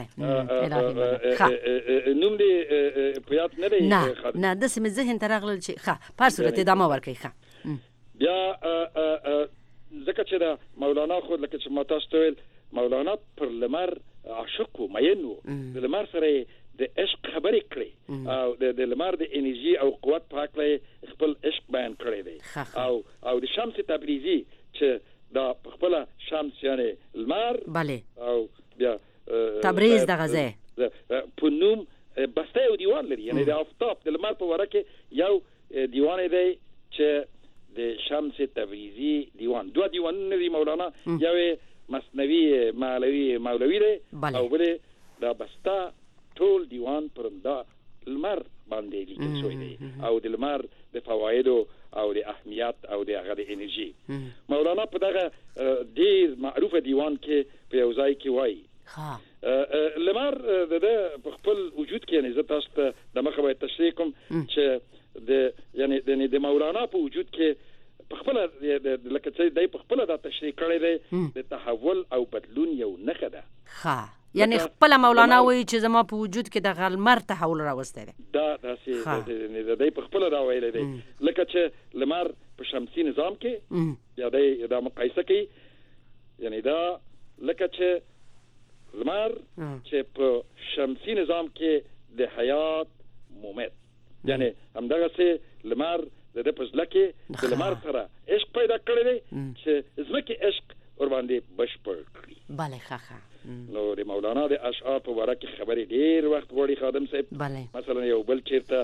بله نوم دی په یاد نه دی نه داسې مې ذهن ته راغلل چې ښه په هر صورت ادامه ورکوئ ښه بیا ځکه چې دا مولانا خو لکه چې ما تاسو ته ویل مولانا پر لمر عاشق و مین و د لمر سره د عشق خبرې کړې او د لمر د انرژي او قوت په هکله خپل عشق بیان کړی دی او د شمس تبریزي چې دا په خپل شمس یعنی لمر بله او بیا تبریز دغه ځای په نوم بسته یو دیوان لري یعنی د آفتاب د لمر په وره کې یو دیوان دی چې د شمس تبریزي دیوان دوه دیوانونه دی مولانا یو مثنوی مولوی دی او بل دا بسته ټول دیوان پرنده لمر باندې لیکل شوی دی او د لمر د فواید او د اهمیت او د هغه د انرژي مولانا په دغه ډیر معروفه دیوان کې په یو ځای کې وایي لمر د خپل وجود کې نه زه تاسو ته د مخه باید تشریح کوم چې د مولانا په وجود کې په خپل لکه چې دای په خپل دا تشریح کړی دی د تحول او بدلون یو نښه ده یعنی خپل مولانا وایي چې زما په وجود کې د غلمر تحول راوستی دی دا داسې د دې په خپل دا ویلی دی لکه چې لمر په شمسي نظام کې یا دا مقایسه کوي یعنی دا لکه چې لمر چې په شمسي نظام کې د حیات مومد یعنی همدغسې لمر د دې په زړه کې د لمر سره عشق پیدا کړی دی چې ځمکې عشق ورباندې بشپړ کړي بله ښه نو د مولانا د اشعار په اړه کې خبرې ډیر وخت غواړي خادم صاحب مثلا یو بل چیرته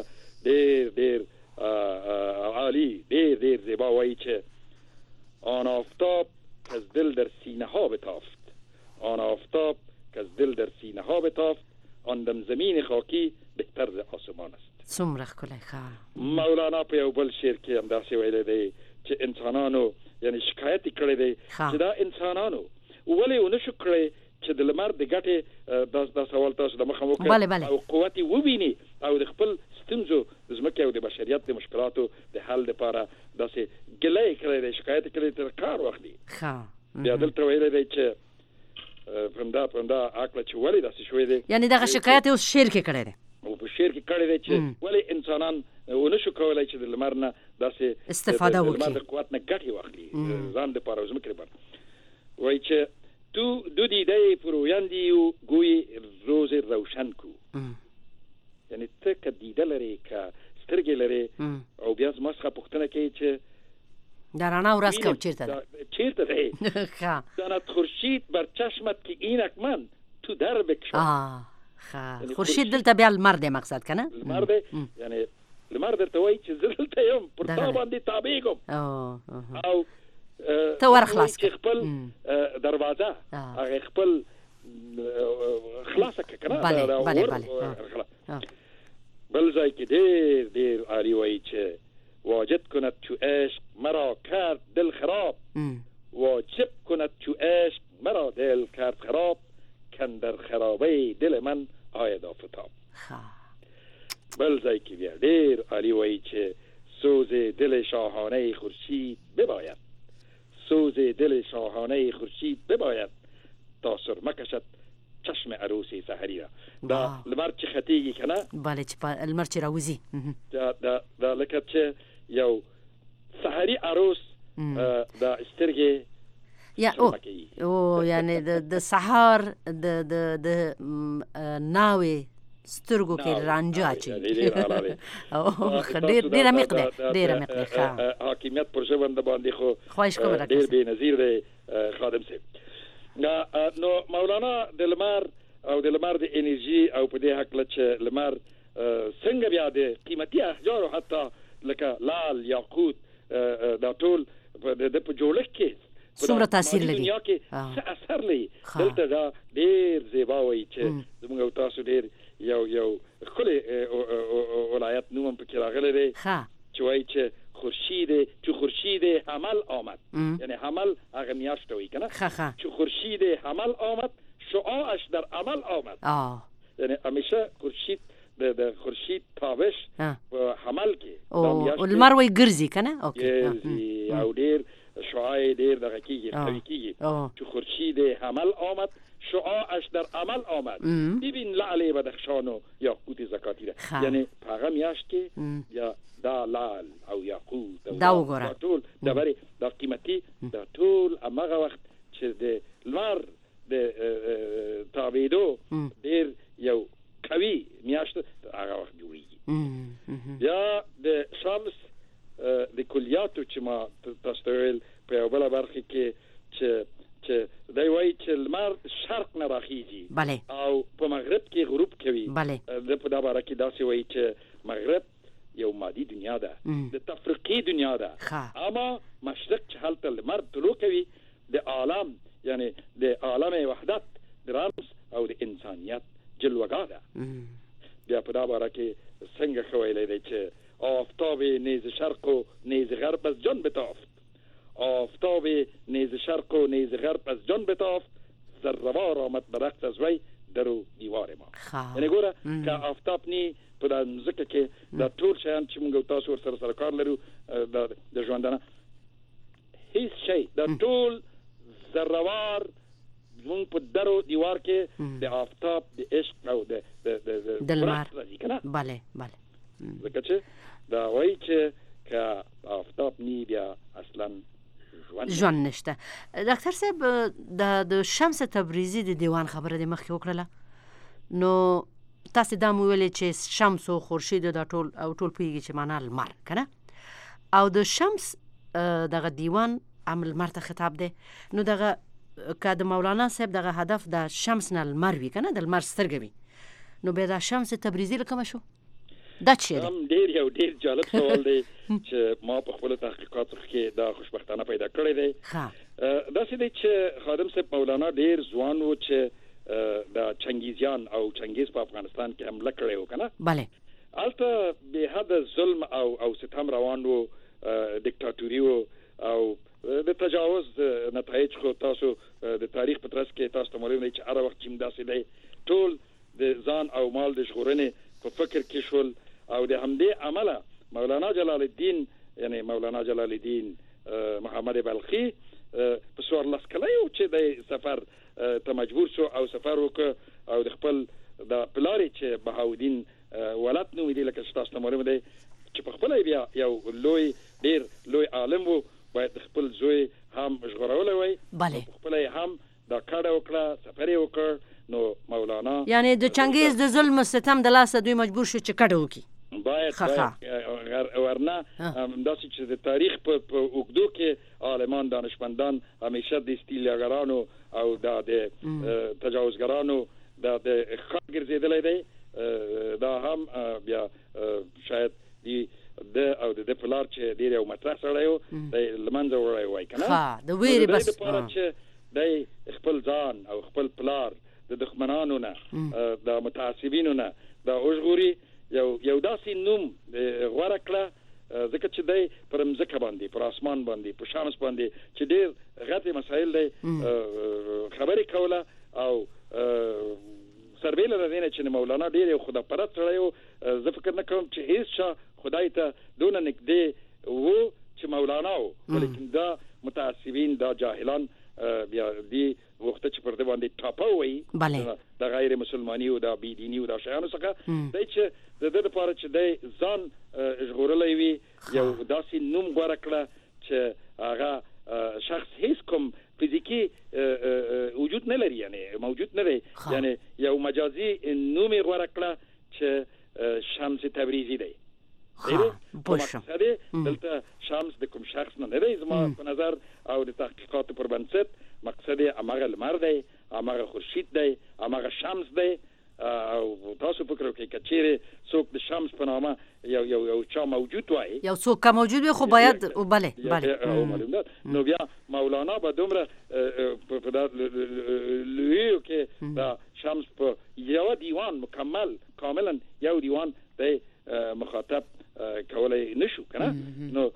ډیر عالی ډیر زیبا وایي چې آن آفتاب که از دل در سینه ها بتافت، آن آفتاب که از دل در سینه ها بتافت، آن دم زمین خاکی بهتر ز آسمان است. څومره ښکلی. مولانا په یو بل شعر کې همداسې ویلی دی چې انسانانو یعنی شکایت یې کړی دی چې دا انسانانو ولې ونه شو کړی چې د لمر د ګټې دا سوال تاسو د مخه وکړئ او قوت یې وویني او د خپل ستونزو د ځمکې او د بشریت د مشکلاتو د حل لپاره داسې ګیله یې کړی دی، شکایت یې کړی دی، کار واخلي. بیا دلته ویلی دی چې پرمدا عقله چې ولې داسې شوی دی، یعنی دغه شکایت یې اوس شعر کې کړی دی او په شعر کې کړی دی چې ولې انسانان ونه شو کولی چې د لمر نه داسې استفاده وکړي، د لمر د قوت نه ګټې واخلي ځان دپاره او ځمکې دپاره. وایي چې دو دیده فرویندی و گوی روز روشن کو، یعنی ته که دیده لري که سترګې لري او بیا زما څخه پوښتنه کوي چې در رڼا ورځ کو چیرته دی داند خورشید بر چشمت که اینک من تو در بکشم. خورشید دلته بیا لمر دی مقصد که نه؟ لمر دی، یعنی لمر درته وایي چې زه دلته یم پر تا باندې تابعېږم او ته ورخلاص که خپل دروازه هغه خپل خلاصه که کنه بل ځای کې ډېر عالی وایي چې واجد کند چو عشق مرا کرد دل خراب، واجب کند چو عشق مرا دل کرد خراب، کندر خرابه دل من آید آفتاب. بل ځای کې بیا ډېر عالی وایي چې سوز دل شاهانه خورشید بباید، سوز دل شاهانه خورشید بباید تا سرمه کشد چشم عروسی سحری را. دا لمر چې خطیږي که نه؟ بله چې لمر چې راوځي دا لکه چې یو سحری عروس دا سترګې او یعنی د سهار د ناوې سترګو کې رانجه اچوي. ډېر عمیق دی، ډېر عمیق دی. حاکمیت پر ژبنده باندې خو خواهش کوم ډېر بې نظیر دی خادم صاحب. نو مولانا د لمر او د لمر د انرژي او په دې هکله چې لمر څنګه بیا د قیمتي احجارو حتی لکه لال یاقوت دا ټول د په جوړښت کې څومره تاثیر لري، دنیا کې څه اثر لري. دلته دا ډېر زیبا وایي چې زموږ او تاسو ډېر یو ښکلی ولایت نوم هم پکې راغلی دی چې وایي چې خورشید حمل آمد، یعنی حمل هغه میاشت وایي که نه، چې خورشید حمل آمد شعاعش در عمل آمد، یعنی همیشه خورشید د خورشید تابش په حمل کې او لمر وایي ګرځي که نه، ګرځي او ډېر شعاع ډېر دغه کېږي قوي کېږي چې خورشید حمل آمد شعاعش در عمل آمد، ببین لعل بدخشان و یاقوت زکاتی را. یعنی په هغه میاشت کې یا دا لعل او یاقوت دا وګوره ټول دبرې دا قیمتي دا ټول همغه وخت چې د لمر د تابېدو ډېر یو قوي میاشت هغه وخت جوړېږي. بیا د شمس د کلیاتو چې ما تاسو ته ویل په یوه بله برخه کې چې دی وایي چې لمر شرق نه راخیږي او په مغرب کې غروب کوي. د په دا باره کې داسې وایي چې مغرب یو مادي دنیا ده، د تفریقي دنیا ده، اما مشرق چې هلته لمر طلوع کوي د عالم یعنی د عالم وحدت د رمز او د انسانیت جلوگاه ده. بیا په دا باره کې څنګه ښه ویلی دی چې آفتاب نیز شرق و نیز غرب از جان بتافت، آفتاب نیز شرق و نیز غرب از جان بتافت، ذروار آمد به رقص از وی در و دیوار ما. یعنی ګوره که آفتاب نی په دا مځکه کې دا ټول شیان چې موږ تاسو ورسره سره کار لرو د ژوندانه هیڅ شی دا ټول ذروار مونږ په درو دیوار کې د آفتاب د عشق او د لمر بله ځکه چې دا وایي چې که آفتاب نی بیا اصلا ژوند نشته. ډاکټر صاحب د شمس تبریزي د دیوان خبره د مخکې وکړله، نو تاسو دا مو ویلې چې شمس او خورشید دا ټول پوهېږي چې معنا لمر که نه، او د شمس دغه دیوان هم لمر ته خطاب دی. نو دغه که د مولانا صاحب دغه هدف د شمس نه لمر وي که نه، د لمر سترګه وي، نو بیا د شمس تبریزي له کومه شو؟ دا چیرې هم ډیر جالب سوال دی چې ما په خپل تحقیقاتو کې دا خوشبختانه پیدا کړی دی. دا څه دی چې خادم صاحب مولانا ډیر ځوان و چې دا چنګیزیان او چنګیز په افغانستان کې حمله کړې و کنه. بله البته به حد ظلم او ستم روان و، دیکتاتوري و او د تجاوز نتایج خو تاسو د تاریخ په ترڅ کې تاسو ته معلوم دی چې هر وخت چې داسې دی ټول د ځان او مال د ژغورنې په فکر کې شول او د همدې عمله مولانا جلال الدین محمد بلخي په 14 کلیو چې د سفر ته مجبور شو او سفر وکړ او د خپل د پلاری چې بهاودین ولادت نو دی لکه تاسو ته معلوم دی چې په خپل بیا یو ډیر لوی عالم وو، باید خپل زوی هم ژغورول وای. بله خپل هم دا کار وکړه، سفر وکړ. نو مولانا یعنی د چنګیز د ظلم ستم د لاسه دوی مجبور شو چې کډه وکړي. باید ورنه داسې چې د تاریخ په اوږدو کې عالمان دانشمندان همیشه د استیلاګرانو او د تجاوزګرانو د خط ګرځېدلی دی. دا هم بیا شاید د او د پلار چې ډیر یو مطرح سره یو د لمنځه وړای وای کنه. د ویری بس چې د خپل ځان او خپل پلار د دښمنانو نه د متعصبینو نه د اوژغوري یو داسې نوم غوړه کړه ځکه چې دی پر مځکه باندې، پر اسمان باندې، په شمس باندې چې ډیر غټ مسایل دی خبرې کوله او سربیله د دې چې مولانا ډیر یو خداپرست سره یو. زه فکر نه کوم چې هیڅ شا خدای ته دونه نږدې وو چې مولانا وو، ولیکن دا متعصبین دا جاهلان بیا دی وخت چې پر دې باندې ټاپه وي د غیر مسلمانی او د بيدینی او د شیانو څخه د چې د دې لپاره چې د ځان ژغورلې وي یو داسې نوم غوړه کړه چې هغه شخص هیڅ کوم فزیکی وجود نه لري، یعنی موجود نه دی، یعنی یو مجازي نوم غوړه کړه چې شمس تبریزی دی. مقصد دلته شمس د کوم شخص نه دی زما په نظر او د تحقیقاتو پر بنسټ مقصد یې هغه لمر دی، هغه خورشید دی، هغه شمس دی. او تاسو فکر وکړئ چې چیرې څوک د شمس په نامه یو چا موجود وای، یو څوک موجود وي خو باید بله نو بیا مولانا به دومره په لویو کې دا شمس په یو دیوان کاملا یو دیوان دی مخاطب کولای نشو کنه. نو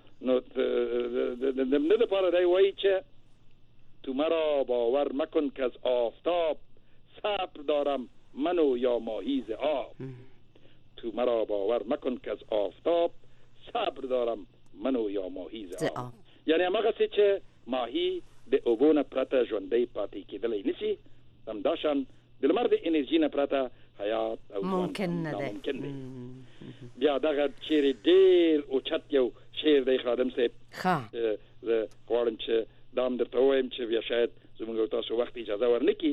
د لپاره دی وای چې تو مرا باور مکن که از آفتاب صبر دارم منو یا ماهی ز آب. تو مرا باور مکن که از آفتاب صبر دارم منو یا ماهی ز آب. یعنی هغه څه چې ماهی د اوبو نه پرته ژوندی پاتې کېدلی نشي، همداشان د لمر د انرژي نه پرته حیات او ممکن نه دی. بیا دغه چیرې ډیر اوچت یو شعر دی خادم صاحب، زه غواړم چې دا هم درته ووایم چې بیا شاید زموږ تاسو وخت اجازه ورنکړي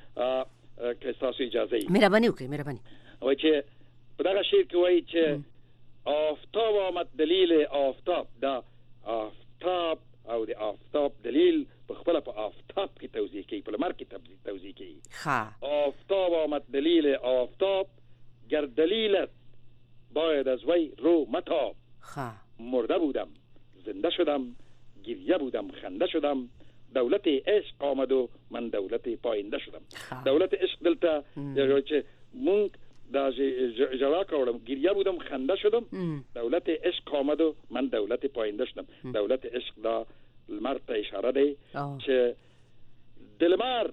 که تاسو اجازه یې مهرباني وکړئ. مهرباني وایي چې په دغه شعر کې وایي چې آفتاب آمد دلیل آفتاب. دا آفتاب او د آفتاب دلیل په خپل په آفتاب کې توضیح کوي، په لمر کې توضیح کوي. آفتاب آمد دلیل آفتاب گر دلیلت باید از وی رو متاب. مرده بودم زنده شدم، گریه بودم خنده شدم، دولت عشق آمد و من دولت پاینده شدم. دولت عشق دلته چې مونږ دا جلا کړم، گریه بودم خنده شدم، دولت عشق آمد و من دولت پاینده شدم. دولت عشق دا لمر ته اشاره دی چې د لمر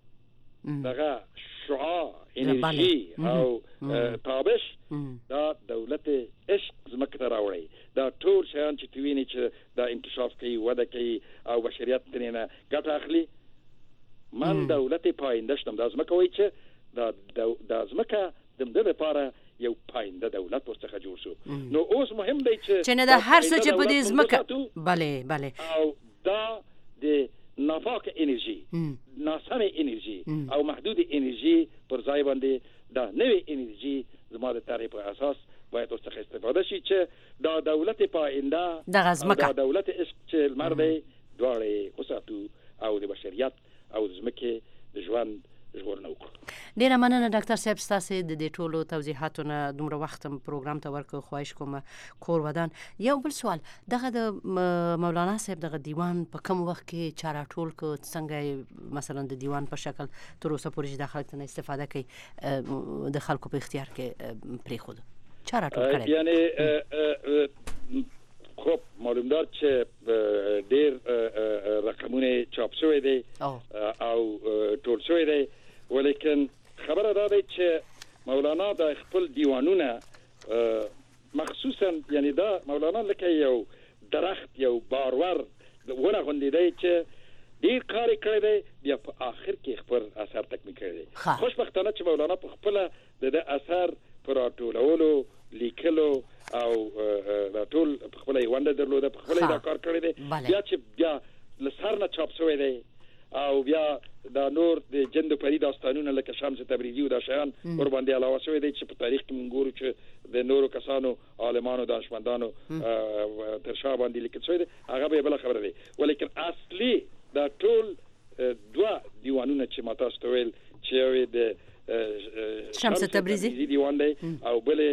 دغه شعاع انرژي او تابش دا دولت عشق زمکه ته راوړي. دا ټول شیان چې تویني چې دا انکشاف کوي، وده کوي او بشریت ترینه ګټه اخلي. من دولت پاینده شدم. دا زمکه وایي چې دا زمکه د دې لپاره یو پاینده دولت ورڅخه جوړ شو. نو اوس مهم دی چې نه د هر څه چې په دې زمکه بله او دا د نافاق انرژي، ناسمه انرژي او محدود انرژي پر ځای باندې دا نوې انرژي زما د تعریف په اساس باید ورڅخه استفاده شي چې دا دولت پاینده د زمکه، دا دولت عشق چې لمر دی دواړه وساتو او د بشریت او د زمکه د ژوند ژغورنه وکړو. ډیره مننه ډاکټر صاحب ستاسو د دې ټولو توضیحاتو نه دومره وخت پروګرام ته ورکو. خواهش کوم کور ودان. یو بل سوال دغه د مولانا صاحب دغه دیوان په کوم وخت کې چاره ټول کو څنګه مثلا د دیوان په شکل تر اوسه پورې د خلکو نه استفاده کوي د خلکو په اختیار کې پرې خود چاره ټول کړي؟ یعنی خب معلومدار چې ډیر رقمونه چاپ شوی دی او ټول شوی دی، ولیکن خبره دا ده چې مولانا د خپل دیوانونه مخصوصا یعنی دا مولانا لکه یو درخت یو بارور ونه غوندې دی چې ډیر کار کړی دی، بیا په آخر کې خپل اثر تکمیل کړی دی. خوشبختانه چې مولانا په خپل د اثر پر راټولولو لیکلو او دا ټول په خپل ونده درلوده، په خپل دا کار کړی دی. بیا چې بیا لسر نه چاپ شوی دی او بیا دا نور د جند پری داستانونه لکه شمس تبریزی او دا شیان ور باندې علاوه شوی دی چې په تاریخ کې موږ ګورو چې د نورو کسانو عالمانو دانشمندانو تر شا باندې لیکل شوی دی، هغه به بل خبره دی. ولیکن اصلي دا ټول دوه دیوانونه چې ما تاسو ته ویل چې یو د شمس تبریزی دیوان دی او بل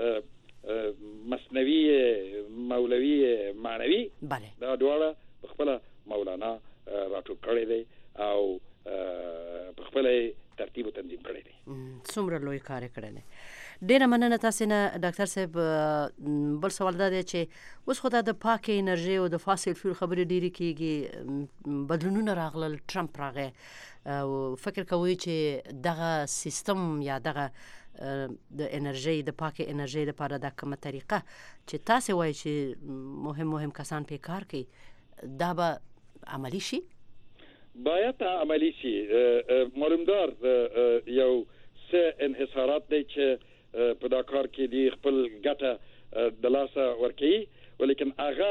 مثنوی مولوی معنوي، دا دواړه په خپل مولانا راټول کړی دی او په خپل ترتیب او تنظیم کړی دی. څومره لوی کار کړی دی. ډیره مننه تاسو نه ډاکټر صاحب. بل سوال دا دی چې اوس خو د پاک انرژي او د فاسل فیول خبرې ډیرې کیږي، بدلونونه راغلل، ټرمپ راغی او فکر کوي چې دغه سیستم یا دغه د انرژي د پاک انرژي لپاره د کومه طریقه چې تاسو وایي چې مهم کسان په کار کوي دا به عملی شي؟ باید عملی شي. معلومدار یو څه انحصارات دی چې په دا کار کې دی خپل ګټه د لاسه ورکوي، ولیکن هغه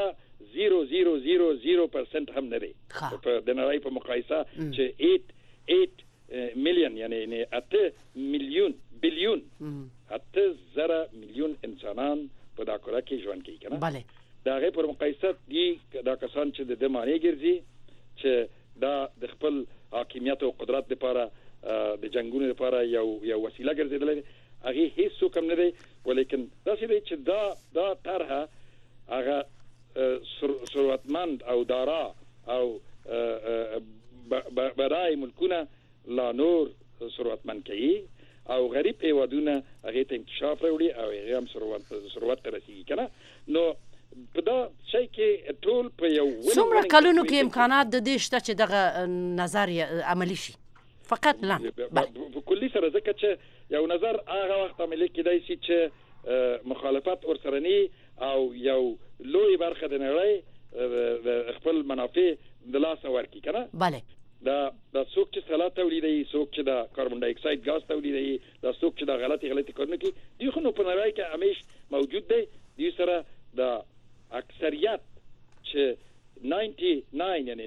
0.000% هم نه دی په د نړۍ په مقایسه چې 8 میلیون یعنی 8 میلیون بیلیون 8 میلیون انسانان په دا کار کې ژوند کوي کنه. بله دا غي پر مقایسه دي دا کسان چې د معنی ګرځي چې دا د خپل حاکمیت او قدرت لپاره د جنگونو لپاره یو وسیله ګرځیدل، هغه هیڅ څوک هم نه دی. ولیکن دا چې چې دا طرحه هغه ثروتمند او دارا او برای ملکونه لا نور ثروتمند کوي او غریب هیوادونه هغه ته انکشاف راوړي او هغه هم ثروت ته رسیږي کنه. نو په دا شي کې ټول په یو څومره کلونو کې امکانات د دې شته چې دغه نظر عملی شي؟ فقط لا په کلی سره ځکه چې یو نظر هغه وخت عملی کېدای شي چې مخالفت ورسره ني او یو لوی برخه د نړۍ خپل منافع د لاسه ورکړي کنه. bale دا څوک چې سلا تولیدوي، څوک چې د کاربن ډای اکساید غاز تولیدوي، دا څوک چې د غلطي کارونه کوي، دوی خو په نړۍ کې همیش موجود دی. دوی سره د اکثریت چې 99 یعنی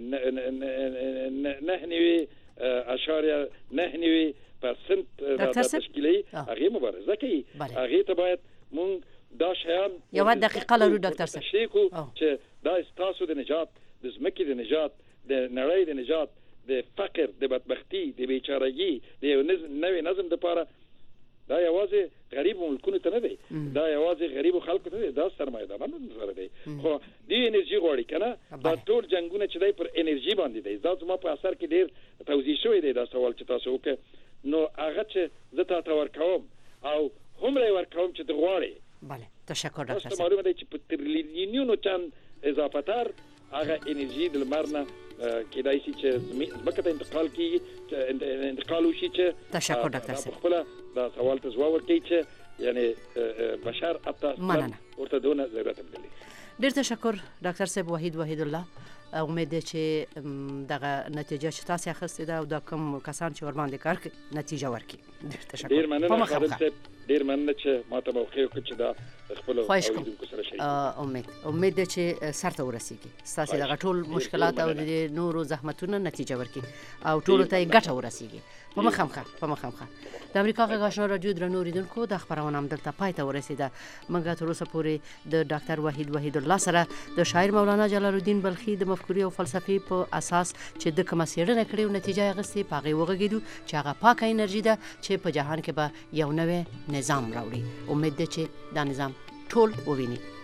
9.9% د تشکیلي هغه مبارزه کوي. هغه ته باید مونږ دا شیان یو دقیقه لرو ډاکټر صاحب چې دا تاسو د نجات د زمکې د نجات د نړۍ د نجات د فقر د بدبختی د بیچارهګي د یو نوې نظم لپاره دا یوازې غریب ملکونو ته نه دی، دا یوازې غریب خلکو ته نه دی، دا سرمایه‌دارانو سره دی. خو دې انرژي غواړي کنه. دا ټول جنگونه چې دی پر انرژي باندې دی. دا زما په اثر کې ډیر توضیح شوی دی دا سوال چې تاسو وکړ. نو هغه چې زه تاسو ورکوم او هم لري ورکوم چې د غواړي. bale تشکر ډاکټر صاحب. معلومه دی چې په تریلیونونو چند اضافه تر هغه انرژي د لمر نه کېدای شي چې زمکه ته انتقال وشي. چې تشکر ډاکټر صاحب. خپل دا سوال ته ځواب ورکړي چې یعنی بشر اته ورته دونه ضرورت لري. ډیر تشکر ډاکټر صاحب وحید الله. امید ده چې دغه نتیجه چې تاسو اخیستې ده او دا کوم کسان چې ور باندې کار کوي نتیجه ورکړي. ډیر تشکر. ډیر مننه خادم صاحب. ډیر مننه چې ماته موقع وکړ چې دا خپل اوریدونکو سره شریک. امید ده چې سرته ورسیږي تاسو دغه ټول مشکلات او د نورو زحمتونو نتیجه ورکړي او ټول ته ګټه ورسیږي. په مخامخه د امریکا غږ آشنا رادیو درنو اوریدونکو د خبرونه هم دلته پای ته ورسیده. موږ تر اوسه پورې پورې د ډاکټر وحید الله سره د شاعر مولانا جلال الدین بلخي د مفکورې او فلسفې په اساس چې د کومه څېړنه کړې او نتیجه یې اخیستې په هغې وغږېدو چې هغه پاکه انرژي ده چې په جهان کې به یو نوی نظام راوړي. امید ده چې دا نظام ټول وویني.